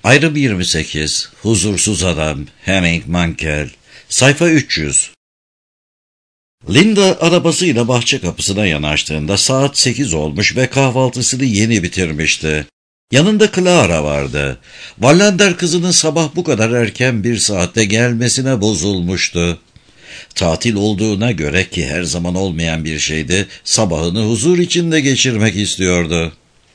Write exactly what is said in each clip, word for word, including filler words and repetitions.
Ayrım yirmi sekiz. Huzursuz Adam. Henning Mankell. Sayfa üç yüz. Linda arabasıyla bahçe kapısına yanaştığında saat sekiz olmuş ve kahvaltısını yeni bitirmişti. Yanında Clara vardı. Wallander kızının sabah bu kadar erken bir saatte gelmesine bozulmuştu. Tatil olduğuna göre, ki her zaman olmayan bir şeydi, sabahını huzur içinde geçirmek istiyordu.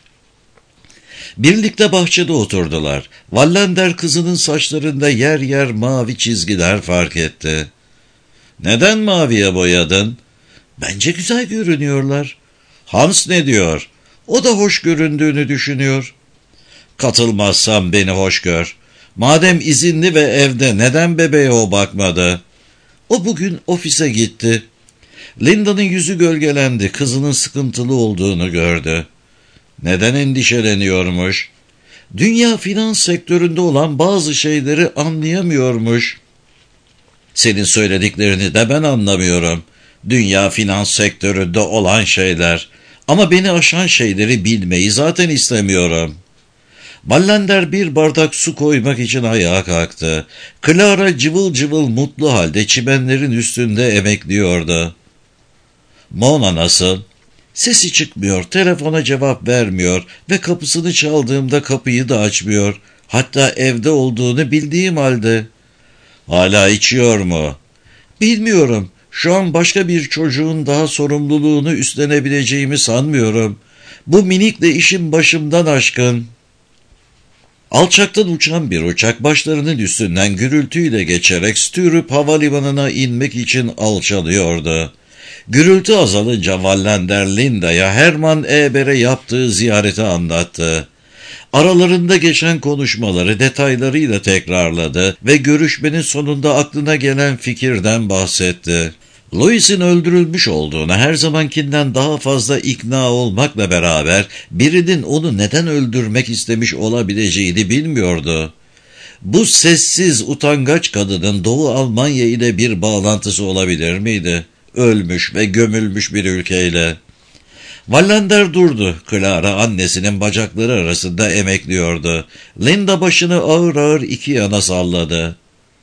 Birlikte bahçede oturdular. Wallander kızının saçlarında yer yer mavi çizgiler fark etti. "Neden maviye boyadın?" "Bence güzel görünüyorlar." "Hans ne diyor?" "O da hoş göründüğünü düşünüyor." "Katılmazsam beni hoş gör. Madem izinli ve evde, neden bebeğe o bakmadı?" "O bugün ofise gitti." Linda'nın yüzü gölgelendi. Kızının sıkıntılı olduğunu gördü. Neden endişeleniyormuş? Dünya finans sektöründe olan bazı şeyleri anlayamıyormuş. "Senin söylediklerini de ben anlamıyorum. Dünya finans sektöründe olan şeyler. Ama beni aşan şeyleri bilmeyi zaten istemiyorum." Wallander bir bardak su koymak için ayağa kalktı. Clara cıvıl cıvıl mutlu halde çimenlerin üstünde emekliyordu. "Mona nasıl?" "Sesi çıkmıyor, telefona cevap vermiyor ve kapısını çaldığımda kapıyı da açmıyor. Hatta evde olduğunu bildiğim halde." "Hala içiyor mu?" "Bilmiyorum. Şu an başka bir çocuğun daha sorumluluğunu üstlenebileceğimi sanmıyorum. Bu minikle işim başımdan aşkın." Alçaktan uçan bir uçak başlarının üstünden gürültüyle geçerek Sturup havalimanına inmek için alçalıyordu. Gürültü azalınca Wallander Linda'ya Hermann Eber'e yaptığı ziyareti anlattı. Aralarında geçen konuşmaları detaylarıyla tekrarladı ve görüşmenin sonunda aklına gelen fikirden bahsetti. Louis'in öldürülmüş olduğuna her zamankinden daha fazla ikna olmakla beraber birinin onu neden öldürmek istemiş olabileceğini bilmiyordu. Bu sessiz, utangaç kadının Doğu Almanya ile bir bağlantısı olabilir miydi? Ölmüş ve gömülmüş bir ülkeyle. Wallander durdu. Clara annesinin bacakları arasında emekliyordu. Linda başını ağır ağır iki yana salladı.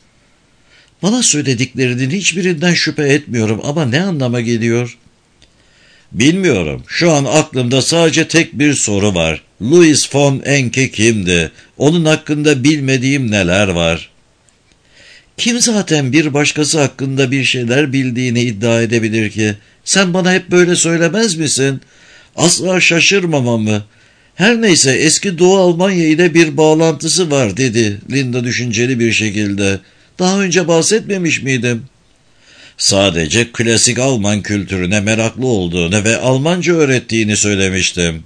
"Bana söylediklerinin hiçbirinden şüphe etmiyorum ama ne anlama geliyor?" "Bilmiyorum. Şu an aklımda sadece tek bir soru var. Louis von Enke kimdi? Onun hakkında bilmediğim neler var?" "Kim zaten bir başkası hakkında bir şeyler bildiğini iddia edebilir ki? Sen bana hep böyle söylemez misin? Asla şaşırmamamı. Her neyse, eski Doğu Almanya ile bir bağlantısı var," dedi Linda düşünceli bir şekilde. "Daha önce bahsetmemiş miydim?" "Sadece klasik Alman kültürüne meraklı olduğunu ve Almanca öğrettiğini söylemiştim."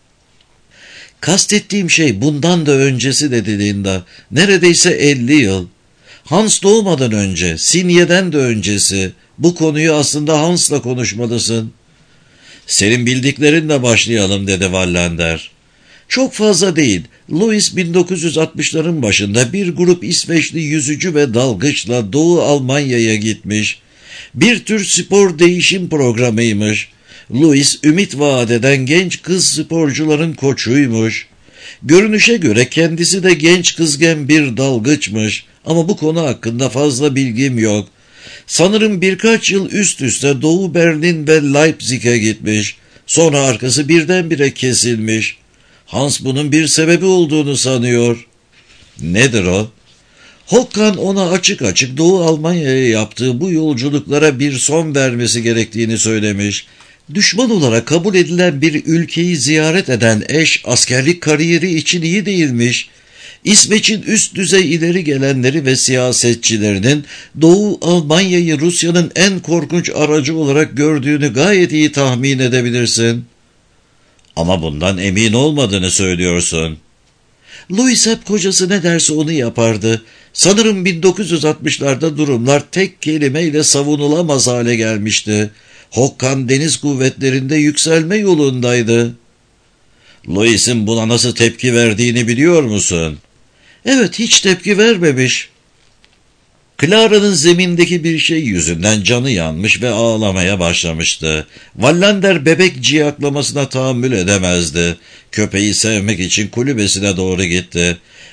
"Kastettiğim şey bundan da öncesi," dedi Linda. "Neredeyse elli yıl. Hans doğmadan önce, Sinye'den de öncesi. Bu konuyu aslında Hans'la konuşmalısın." "Senin bildiklerinle başlayalım," dedi Wallander. "Çok fazla değil. Louis bin dokuz yüz altmışların başında bir grup İsveçli yüzücü ve dalgıçla Doğu Almanya'ya gitmiş. Bir tür spor değişim programıymış. Louis ümit vaat eden genç kız sporcuların koçuymuş. Görünüşe göre kendisi de genç kızgen bir dalgıçmış ama bu konu hakkında fazla bilgim yok. Sanırım birkaç yıl üst üste Doğu Berlin ve Leipzig'e gitmiş. Sonra arkası birdenbire kesilmiş. Hans bunun bir sebebi olduğunu sanıyor." "Nedir o?" "Håkan ona açık açık Doğu Almanya'ya yaptığı bu yolculuklara bir son vermesi gerektiğini söylemiş. Düşman olarak kabul edilen bir ülkeyi ziyaret eden eş askerlik kariyeri için iyi değilmiş. İsveç'in üst düzey ileri gelenleri ve siyasetçilerinin Doğu Almanya'yı Rusya'nın en korkunç aracı olarak gördüğünü gayet iyi tahmin edebilirsin." "Ama bundan emin olmadığını söylüyorsun." "Louis hep kocası ne derse onu yapardı. Sanırım bin dokuz yüz altmışlarda durumlar tek kelimeyle savunulamaz hale gelmişti. Håkan deniz kuvvetlerinde yükselme yolundaydı." "Louis'in buna nasıl tepki verdiğini biliyor musun?" "Evet, hiç tepki vermemiş." Clara'nın zemindeki bir şey yüzünden canı yanmış ve ağlamaya başlamıştı. Wallander bebek ciyaklamasına tahammül edemezdi. Köpeği sevmek için kulübesine doğru gitti.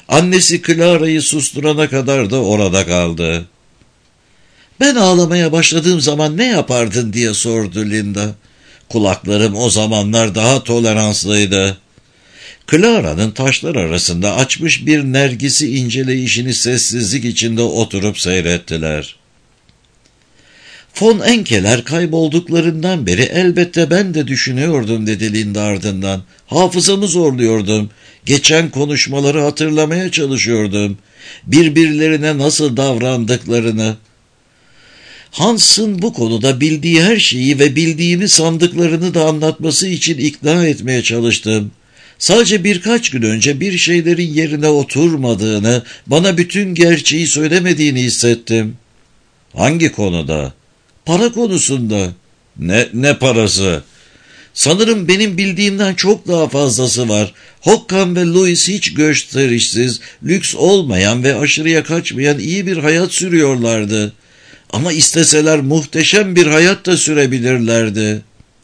Annesi Clara'yı susturana kadar da orada kaldı. "Ben ağlamaya başladığım zaman ne yapardın?" diye sordu Linda. Kulaklarım o zamanlar daha toleranslıydı. Clara'nın taşlar arasında açmış bir nergisi inceleyişini sessizlik içinde oturup seyrettiler. "Von Enkeler kaybolduklarından beri elbette ben de düşünüyordum," dedi Linda ardından. "Hafızamı zorluyordum. Geçen konuşmaları hatırlamaya çalışıyordum. Birbirlerine nasıl davrandıklarını. Hans'ın bu konuda bildiği her şeyi ve bildiğimi sandıklarını da anlatması için ikna etmeye çalıştım. Sadece birkaç gün önce bir şeylerin yerine oturmadığını, bana bütün gerçeği söylemediğini hissettim." "Hangi konuda?" "Para konusunda." Ne, ne parası?" "Sanırım benim bildiğimden çok daha fazlası var. Håkan ve Louis hiç gösterişsiz, lüks olmayan ve aşırıya kaçmayan iyi bir hayat sürüyorlardı. Ama isteseler muhteşem bir hayat da sürebilirlerdi."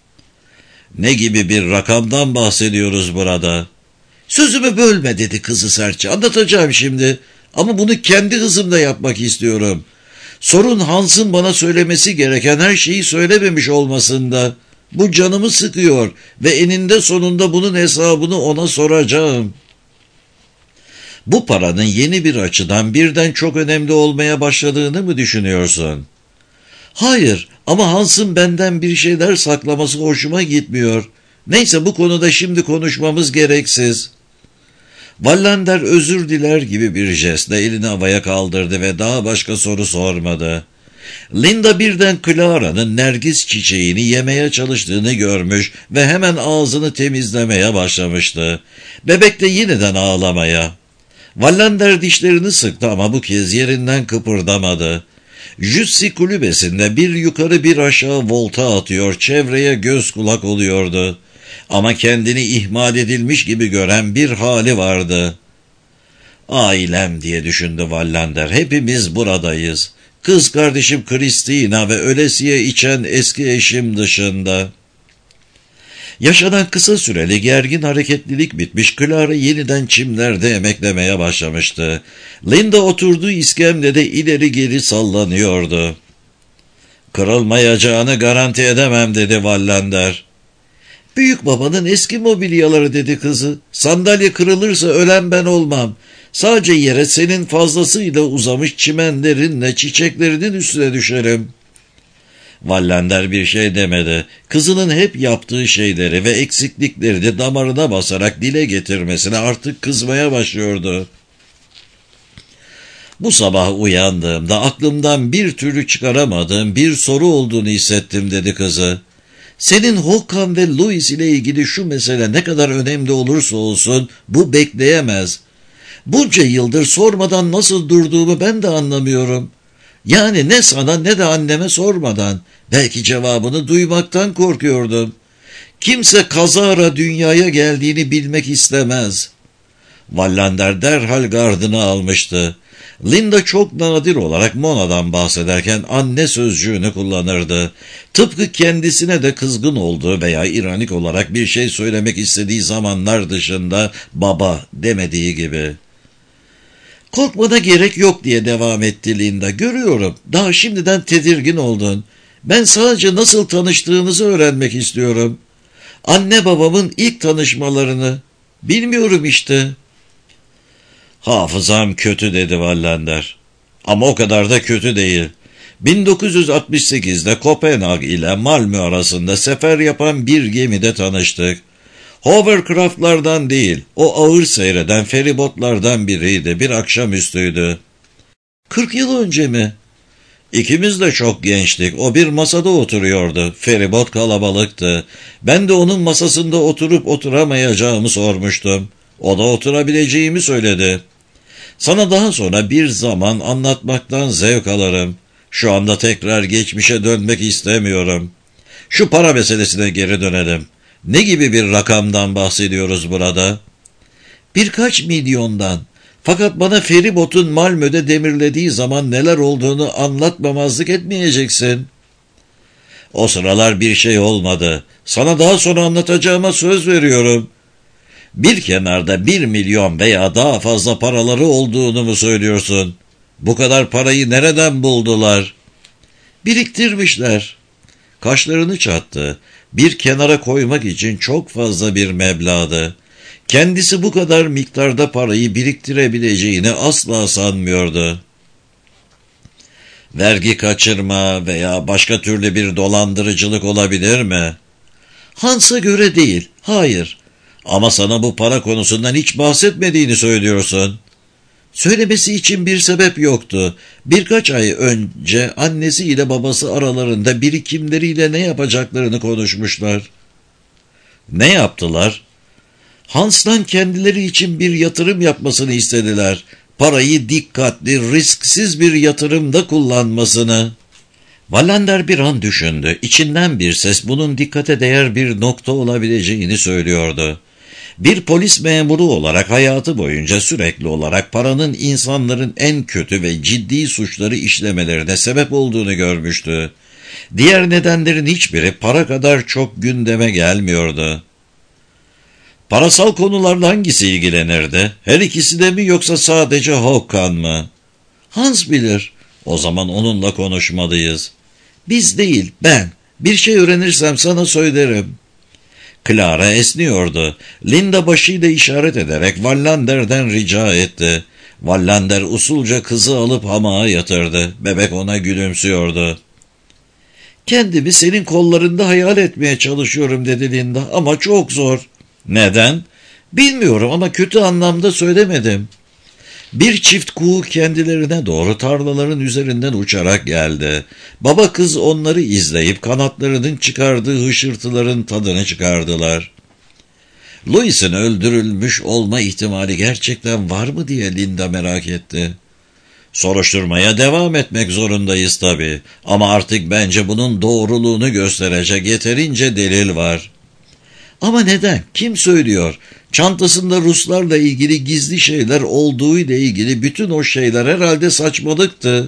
"Ne gibi bir rakamdan bahsediyoruz burada?" "Sözümü bölme," dedi kızı sertçe. "Anlatacağım şimdi. Ama bunu kendi hızımda yapmak istiyorum. Sorun Hans'ın bana söylemesi gereken her şeyi söylememiş olmasında. Bu canımı sıkıyor ve eninde sonunda bunun hesabını ona soracağım." "Bu paranın yeni bir açıdan birden çok önemli olmaya başladığını mı düşünüyorsun?" "Hayır, ama Hans'ın benden bir şeyler saklaması hoşuma gitmiyor. Neyse, bu konuda şimdi konuşmamız gereksiz." Wallander özür diler gibi bir jestle elini havaya kaldırdı ve daha başka soru sormadı. Linda birden Clara'nın nergis çiçeğini yemeye çalıştığını görmüş ve hemen ağzını temizlemeye başlamıştı. Bebek de yeniden ağlamaya. Wallander dişlerini sıktı ama bu kez yerinden kıpırdamadı. Jussi kulübesinde bir yukarı bir aşağı volta atıyor, çevreye göz kulak oluyordu. Ama kendini ihmal edilmiş gibi gören bir hali vardı. "Ailem," diye düşündü Wallander. "Hepimiz buradayız. Kız kardeşim Christina ve ölesiye içen eski eşim dışında." Yaşanan kısa süreli gergin hareketlilik bitmiş, Clara yeniden çimlerde emeklemeye başlamıştı. Linda oturduğu iskemlede ileri geri sallanıyordu. "Kırılmayacağını garanti edemem," dedi Wallander. "Büyük babanın eski mobilyaları," dedi kızı. "Sandalye kırılırsa ölen ben olmam. Sadece yere senin fazlasıyla uzamış çimenlerinle çiçeklerinin üstüne düşerim." Wallander bir şey demedi. Kızının hep yaptığı şeyleri ve eksiklikleri de damarına basarak dile getirmesine artık kızmaya başlıyordu. "Bu sabah uyandığımda aklımdan bir türlü çıkaramadığım bir soru olduğunu hissettim," dedi kızı. "Senin Håkan ve Louis ile ilgili şu mesele ne kadar önemli olursa olsun bu bekleyemez. Bunca yıldır sormadan nasıl durduğumu ben de anlamıyorum. Yani ne sana ne de anneme sormadan. Belki cevabını duymaktan korkuyordum. Kimse kazara dünyaya geldiğini bilmek istemez." Wallander derhal gardını almıştı. Linda çok nadir olarak Mona'dan bahsederken anne sözcüğünü kullanırdı. Tıpkı kendisine de kızgın olduğu veya ironik olarak bir şey söylemek istediği zamanlar dışında baba demediği gibi. "Korkmana gerek yok," diye devam etti Linda. "Görüyorum, daha şimdiden tedirgin oldun. Ben sadece nasıl tanıştığınızı öğrenmek istiyorum. Anne babamın ilk tanışmalarını. Bilmiyorum işte." "Hafızam kötü," dedi Wallander. "Ama o kadar da kötü değil. bin dokuz yüz altmış sekizde Kopenhag ile Malmö arasında sefer yapan bir gemide tanıştık. Hovercraftlardan değil, o ağır seyreden feribotlardan biriydi. Bir akşamüstüydü." Kırk yıl önce mi?" "İkimiz de çok gençtik. O bir masada oturuyordu. Feribot kalabalıktı. Ben de onun masasında oturup oturamayacağımı sormuştum. O da oturabileceğimi söyledi. Sana daha sonra bir zaman anlatmaktan zevk alırım. Şu anda tekrar geçmişe dönmek istemiyorum. Şu para meselesine geri dönelim. Ne gibi bir rakamdan bahsediyoruz burada?" "Birkaç milyondan. Fakat bana feribotun Malmö'de demirlediği zaman neler olduğunu anlatmamazlık etmeyeceksin." "O sıralar bir şey olmadı. Sana daha sonra anlatacağıma söz veriyorum." Bir kenarda bir milyon veya daha fazla paraları olduğunu mu söylüyorsun? Bu kadar parayı nereden buldular? Biriktirmişler. Kaşlarını çattı. Bir kenara koymak için çok fazla bir meblağdı. Kendisi bu kadar miktarda parayı biriktirebileceğini asla sanmıyordu. Vergi kaçırma veya başka türlü bir dolandırıcılık olabilir mi? Hans'a göre değil, hayır. Ama sana bu para konusundan hiç bahsetmediğini söylüyorsun. Söylemesi için bir sebep yoktu. Birkaç ay önce annesi ile babası aralarında birikimleriyle ne yapacaklarını konuşmuşlar. Ne yaptılar? Hans'tan kendileri için bir yatırım yapmasını istediler. Parayı dikkatli, risksiz bir yatırımda kullanmasını. Wallander bir an düşündü. İçinden bir ses bunun dikkate değer bir nokta olabileceğini söylüyordu. Bir polis memuru olarak hayatı boyunca sürekli olarak paranın insanların en kötü ve ciddi suçları işlemelerine sebep olduğunu görmüştü. Diğer nedenlerin hiçbiri para kadar çok gündeme gelmiyordu. Parasal konularla hangisi ilgilenirdi? Her ikisi de mi yoksa sadece Håkan mı? Hans bilir. O zaman onunla konuşmalıyız. Biz değil, ben. Bir şey öğrenirsem sana söylerim. Clara esniyordu. Linda başıyla işaret ederek Wallander'den rica etti. Wallander usulca kızı alıp hamağa yatırdı. Bebek ona gülümsüyordu. Kendimi senin kollarında hayal etmeye çalışıyorum dedi Linda ama çok zor. Neden? Bilmiyorum ama kötü anlamda söylemedim. Bir çift kuğu kendilerine doğru tarlaların üzerinden uçarak geldi. Baba kız onları izleyip kanatlarının çıkardığı hışırtıların tadını çıkardılar. Louis'in öldürülmüş olma ihtimali gerçekten var mı diye Linda merak etti. Soruşturmaya devam etmek zorundayız tabii. Ama artık bence bunun doğruluğunu gösterecek yeterince delil var. Ama neden? Kim söylüyor? Çantasında Ruslarla ilgili gizli şeyler olduğu ile ilgili bütün o şeyler herhalde saçmalıktı.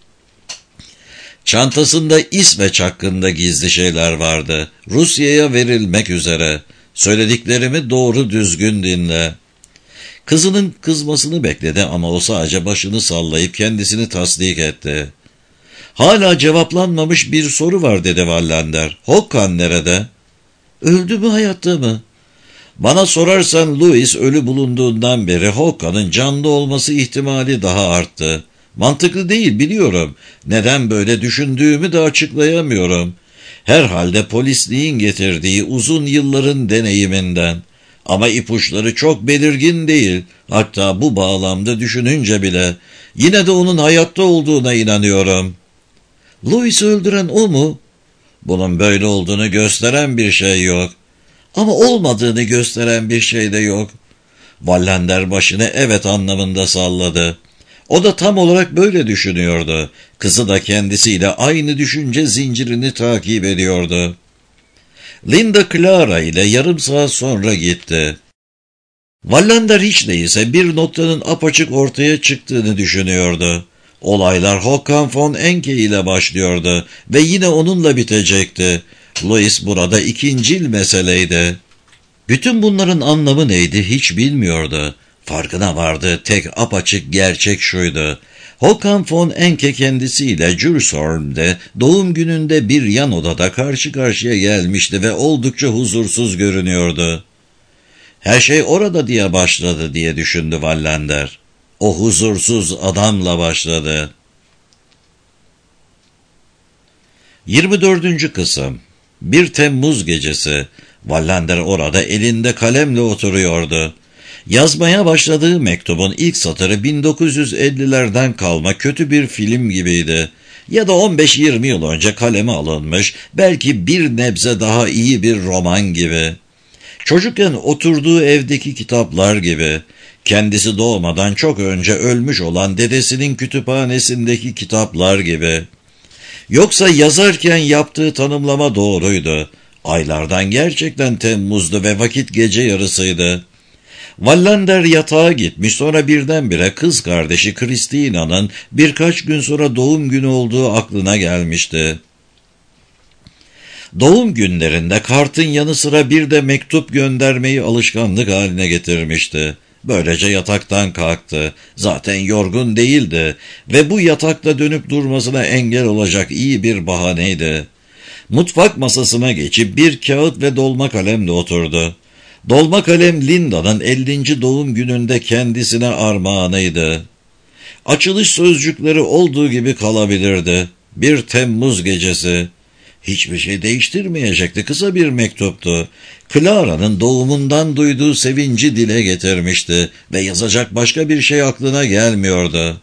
Çantasında İsveç hakkında gizli şeyler vardı. Rusya'ya verilmek üzere. Söylediklerimi doğru düzgün dinle. Kızının kızmasını bekledi ama o sadece başını sallayıp kendisini tasdik etti. Hala cevaplanmamış bir soru var dedi Wallander. Håkan nerede? Öldü mü hayatta mı? Bana sorarsan Louis ölü bulunduğundan beri Håkan'ın canlı olması ihtimali daha arttı. Mantıklı değil biliyorum. Neden böyle düşündüğümü de açıklayamıyorum. Herhalde polisliğin getirdiği uzun yılların deneyiminden. Ama ipuçları çok belirgin değil. Hatta bu bağlamda düşününce bile. Yine de onun hayatta olduğuna inanıyorum. Louis'i öldüren o mu? Bunun böyle olduğunu gösteren bir şey yok. Ama olmadığını gösteren bir şey de yok. Wallander başını evet anlamında salladı. O da tam olarak böyle düşünüyordu. Kızı da kendisiyle aynı düşünce zincirini takip ediyordu. Linda Clara ile yarım saat sonra gitti. Wallander hiç değilse bir noktanın apaçık ortaya çıktığını düşünüyordu. Olaylar Håkan von Enke ile başlıyordu ve yine onunla bitecekti. Louis burada ikincil meseleydi. Bütün bunların anlamı neydi hiç bilmiyordu. Farkına vardı tek apaçık gerçek şuydu. Håkan von Enke kendisiyle Djursholm'de doğum gününde bir yan odada karşı karşıya gelmişti ve oldukça huzursuz görünüyordu. Her şey orada diye başladı diye düşündü Wallander. O huzursuz adamla başladı. yirmi dördüncü kısım. Bir Temmuz gecesi. Wallander orada elinde kalemle oturuyordu. Yazmaya başladığı mektubun ilk satırı bin dokuz yüz ellilerden kalma kötü bir film gibiydi. Ya da on beş yirmi yıl önce kaleme alınmış, belki bir nebze daha iyi bir roman gibi. Çocukken oturduğu evdeki kitaplar gibi. Kendisi doğmadan çok önce ölmüş olan dedesinin kütüphanesindeki kitaplar gibi. Yoksa yazarken yaptığı tanımlama doğruydu. Aylardan gerçekten Temmuz'du ve vakit gece yarısıydı. Wallander yatağa gitmiş, sonra birdenbire kız kardeşi Christina'nın birkaç gün sonra doğum günü olduğu aklına gelmişti. Doğum günlerinde kartın yanı sıra bir de mektup göndermeyi alışkanlık haline getirmişti. Böylece yataktan kalktı. Zaten yorgun değildi ve bu yatakta dönüp durmasına engel olacak iyi bir bahaneydi. Mutfak masasına geçip bir kağıt ve dolma kalemle oturdu. Dolma kalem Linda'nın ellinci doğum gününde kendisine armağanıydı. Açılış sözcükleri olduğu gibi kalabilirdi. Bir Temmuz gecesi. Hiçbir şey değiştirmeyecekti. Kısa bir mektuptu. Clara'nın doğumundan duyduğu sevinci dile getirmişti ve yazacak başka bir şey aklına gelmiyordu.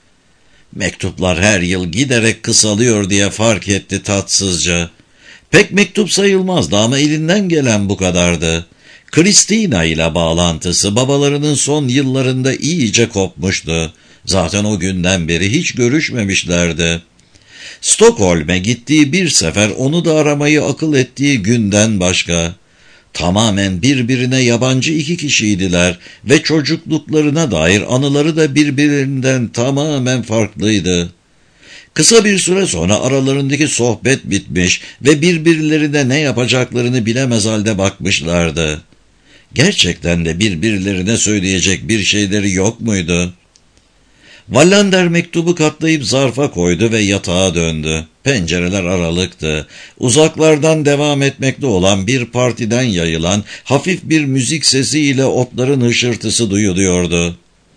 Mektuplar her yıl giderek kısalıyor diye fark etti tatsızca. Pek mektup sayılmazdı ama elinden gelen bu kadardı. Christina ile bağlantısı babalarının son yıllarında iyice kopmuştu. Zaten o günden beri hiç görüşmemişlerdi. Stockholm'e gittiği bir sefer onu da aramayı akıl ettiği günden başka. Tamamen birbirine yabancı iki kişiydiler ve çocukluklarına dair anıları da birbirinden tamamen farklıydı. Kısa bir süre sonra aralarındaki sohbet bitmiş ve birbirlerine ne yapacaklarını bilemez halde bakmışlardı. Gerçekten de birbirlerine söyleyecek bir şeyleri yok muydu? Wallander mektubu katlayıp zarfa koydu ve yatağa döndü. Pencereler aralıktı. Uzaklardan devam etmekte olan bir partiden yayılan hafif bir müzik sesiyle otların hışırtısı duyuluyordu.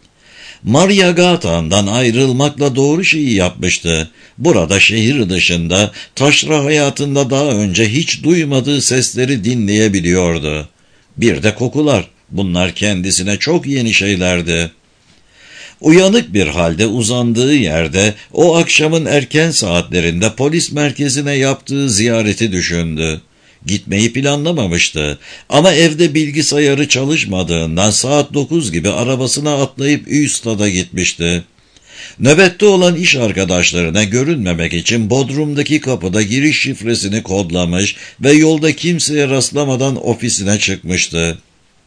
Maria Gatan'dan ayrılmakla doğru şeyi yapmıştı. Burada şehir dışında, taşra hayatında daha önce hiç duymadığı sesleri dinleyebiliyordu. Bir de kokular. Bunlar kendisine çok yeni şeylerdi. Uyanık bir halde uzandığı yerde o akşamın erken saatlerinde polis merkezine yaptığı ziyareti düşündü. Gitmeyi planlamamıştı ama evde bilgisayarı çalışmadığından saat dokuz gibi arabasına atlayıp Ystad'a gitmişti. Nöbette olan iş arkadaşlarına görünmemek için bodrumdaki kapıda giriş şifresini kodlamış ve yolda kimseye rastlamadan ofisine çıkmıştı.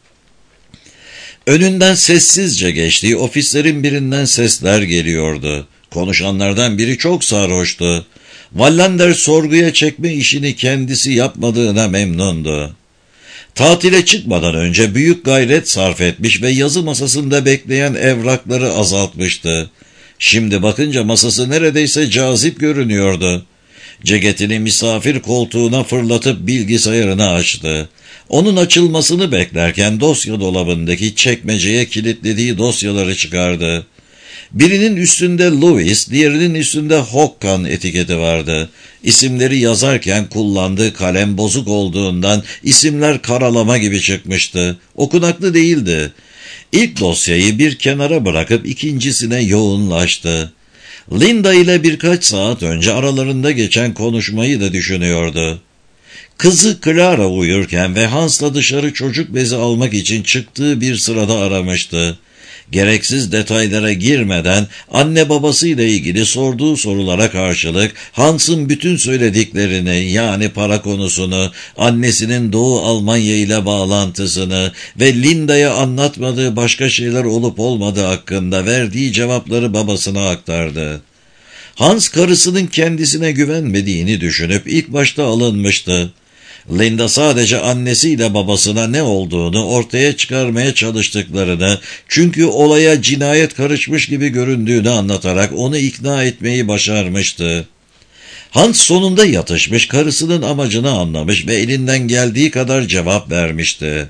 Önünden sessizce geçtiği ofislerin birinden sesler geliyordu. Konuşanlardan biri çok sarhoştu. Wallander sorguya çekme işini kendisi yapmadığına memnundu. Tatile çıkmadan önce büyük gayret sarf etmiş ve yazı masasında bekleyen evrakları azaltmıştı. Şimdi bakınca masası neredeyse cazip görünüyordu. Ceketini misafir koltuğuna fırlatıp bilgisayarını açtı. Onun açılmasını beklerken dosya dolabındaki çekmeceye kilitlediği dosyaları çıkardı. Birinin üstünde Louis, diğerinin üstünde Håkan etiketi vardı. İsimleri yazarken kullandığı kalem bozuk olduğundan isimler karalama gibi çıkmıştı. Okunaklı değildi. İlk dosyayı bir kenara bırakıp ikincisine yoğunlaştı. Linda ile birkaç saat önce aralarında geçen konuşmayı da düşünüyordu. Kızı Clara uyurken ve Hans'la dışarı çocuk bezi almak için çıktığı bir sırada aramıştı. Gereksiz detaylara girmeden anne babasıyla ilgili sorduğu sorulara karşılık Hans'ın bütün söylediklerini, yani para konusunu, annesinin Doğu Almanya ile bağlantısını ve Linda'ya anlatmadığı başka şeyler olup olmadığı hakkında verdiği cevapları babasına aktardı. Hans karısının kendisine güvenmediğini düşünüp ilk başta alınmıştı. Linda sadece annesiyle babasına ne olduğunu ortaya çıkarmaya çalıştıklarını, çünkü olaya cinayet karışmış gibi göründüğünü anlatarak onu ikna etmeyi başarmıştı. Hans sonunda yatışmış, karısının amacını anlamış ve elinden geldiği kadar cevap vermişti.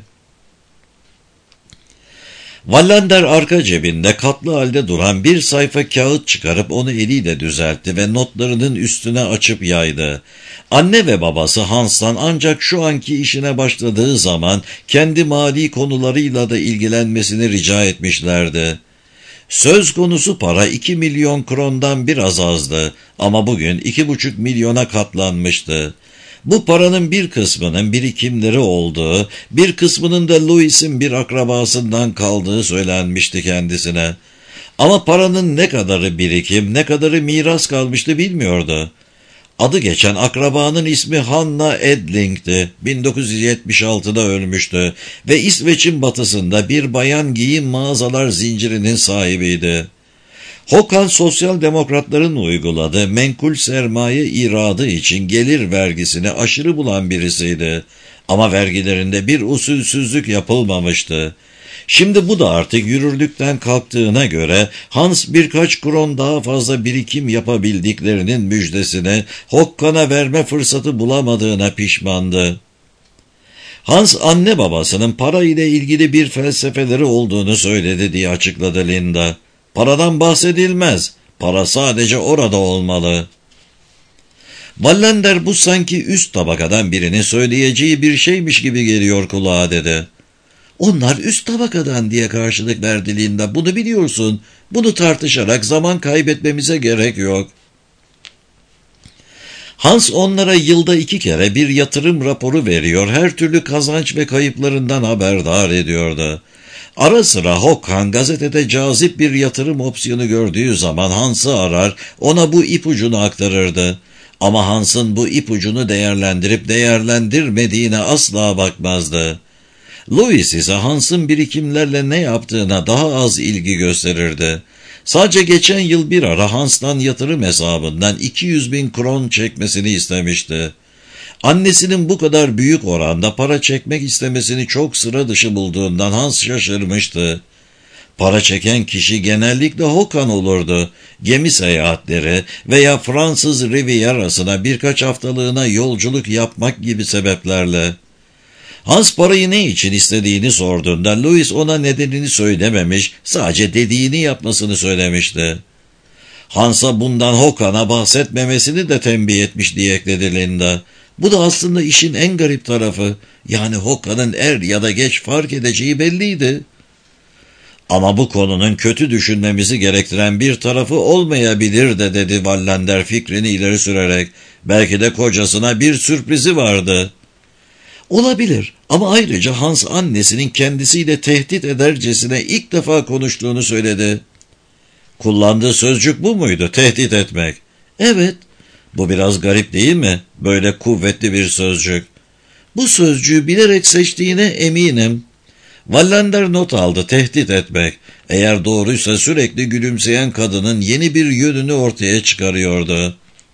Wallander arka cebinde katlı halde duran bir sayfa kağıt çıkarıp onu eliyle düzeltti ve notlarının üstüne açıp yaydı. Anne ve babası Hans'tan ancak şu anki işine başladığı zaman kendi mali konularıyla da ilgilenmesini rica etmişlerdi. Söz konusu para iki milyon krondan biraz azdı ama bugün iki buçuk milyona katlanmıştı. Bu paranın bir kısmının birikimleri olduğu, bir kısmının da Louis'in bir akrabasından kaldığı söylenmişti kendisine. Ama paranın ne kadarı birikim, ne kadarı miras kalmıştı bilmiyordu. Adı geçen akrabanın ismi Hanna Edling'ti. bin dokuz yüz yetmiş altıda ölmüştü ve İsveç'in batısında bir bayan giyim mağazalar zincirinin sahibiydi. Håkan sosyal demokratların uyguladığı menkul sermaye iradı için gelir vergisini aşırı bulan birisiydi. Ama vergilerinde bir usulsüzlük yapılmamıştı. Şimdi bu da artık yürürlükten kalktığına göre Hans birkaç kron daha fazla birikim yapabildiklerinin müjdesine Håkan'a verme fırsatı bulamadığına pişmandı. Hans anne babasının para ile ilgili bir felsefeleri olduğunu söyledi diye açıkladı Linda. Paradan bahsedilmez, para sadece orada olmalı. Wallander bu sanki üst tabakadan birinin söyleyeceği bir şeymiş gibi geliyor kulağa dedi. Onlar üst tabakadan diye karşılık verdi Linda. Bunu biliyorsun. Bunu tartışarak zaman kaybetmemize gerek yok. Hans onlara yılda iki kere bir yatırım raporu veriyor. Her türlü kazanç ve kayıplarından haberdar ediyordu. Ara sıra Håkan gazetede cazip bir yatırım opsiyonu gördüğü zaman Hans'ı arar, ona bu ipucunu aktarırdı. Ama Hans'ın bu ipucunu değerlendirip değerlendirmediğine asla bakmazdı. Louis ise Hans'ın birikimlerle ne yaptığına daha az ilgi gösterirdi. Sadece geçen yıl bir ara Hans'tan yatırım hesabından iki yüz bin kron çekmesini istemişti. Annesinin bu kadar büyük oranda para çekmek istemesini çok sıra dışı bulduğundan Hans şaşırmıştı. Para çeken kişi genellikle Håkan olurdu. Gemi seyahatleri veya Fransız Rivierası'na birkaç haftalığına yolculuk yapmak gibi sebeplerle. Hans parayı ne için istediğini sorduğunda Louis ona nedenini söylememiş, sadece dediğini yapmasını söylemişti. Hans'a bundan Håkan'a bahsetmemesini de tembih etmiş diye ekledi Linda. Bu da aslında işin en garip tarafı. Yani Håkan'ın er ya da geç fark edeceği belliydi. Ama bu konunun kötü düşünmemizi gerektiren bir tarafı olmayabilir de dedi Wallander fikrini ileri sürerek. Belki de kocasına bir sürprizi vardı. Olabilir ama ayrıca Hans annesinin kendisiyle tehdit edercesine ilk defa konuştuğunu söyledi. Kullandığı sözcük bu muydu, tehdit etmek? Evet, bu biraz garip değil mi? Böyle kuvvetli bir sözcük. Bu sözcüğü bilerek seçtiğine eminim. Wallander not aldı, tehdit etmek. Eğer doğruysa sürekli gülümseyen kadının yeni bir yönünü ortaya çıkarıyordu.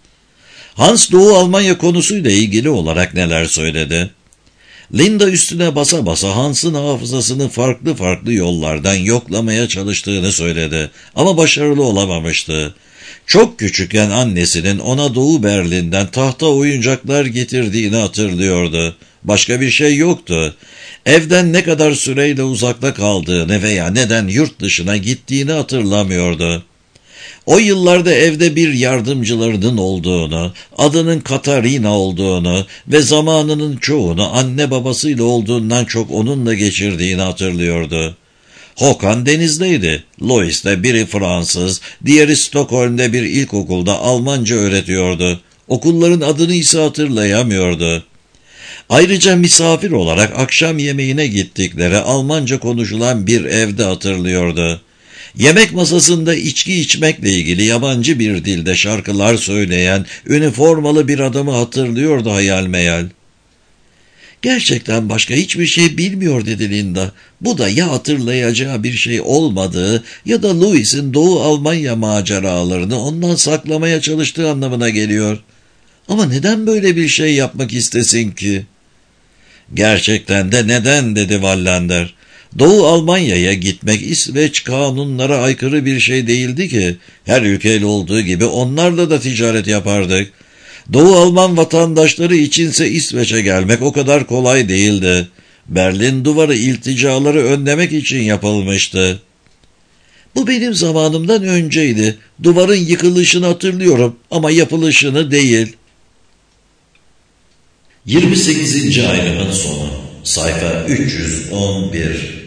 Hans Doğu Almanya konusuyla ilgili olarak neler söyledi? Linda üstüne basa basa Hans'ın hafızasını farklı farklı yollardan yoklamaya çalıştığını söyledi ama başarılı olamamıştı. Çok küçükken annesinin ona Doğu Berlin'den tahta oyuncaklar getirdiğini hatırlıyordu. Başka bir şey yoktu. Evden ne kadar süreyle uzakta kaldığını veya neden yurt dışına gittiğini hatırlamıyordu. O yıllarda evde bir yardımcılarının olduğunu, adının Katarina olduğunu ve zamanının çoğunu anne babasıyla olduğundan çok onunla geçirdiğini hatırlıyordu. Håkan denizdeydi. Louis de biri Fransız, diğeri Stockholm'de bir ilkokulda Almanca öğretiyordu. Okulların adını ise hatırlayamıyordu. Ayrıca misafir olarak akşam yemeğine gittikleri Almanca konuşulan bir evde hatırlıyordu. Yemek masasında içki içmekle ilgili yabancı bir dilde şarkılar söyleyen üniformalı bir adamı hatırlıyordu hayal meyal. Gerçekten başka hiçbir şey bilmiyor dedi Linda. Bu da ya hatırlayacağı bir şey olmadığı ya da Louis'in Doğu Almanya maceralarını ondan saklamaya çalıştığı anlamına geliyor. Ama neden böyle bir şey yapmak istesin ki? Gerçekten de neden dedi Wallander. Doğu Almanya'ya gitmek İsveç kanunlara aykırı bir şey değildi ki. Her ülkeyle olduğu gibi onlarla da ticaret yapardık. Doğu Alman vatandaşları içinse İsveç'e gelmek o kadar kolay değildi. Berlin duvarı ilticaları önlemek için yapılmıştı. Bu benim zamanımdan önceydi. Duvarın yıkılışını hatırlıyorum ama yapılışını değil. yirmi sekizinci ayrımın sonu. Sayfa üç yüz on bir.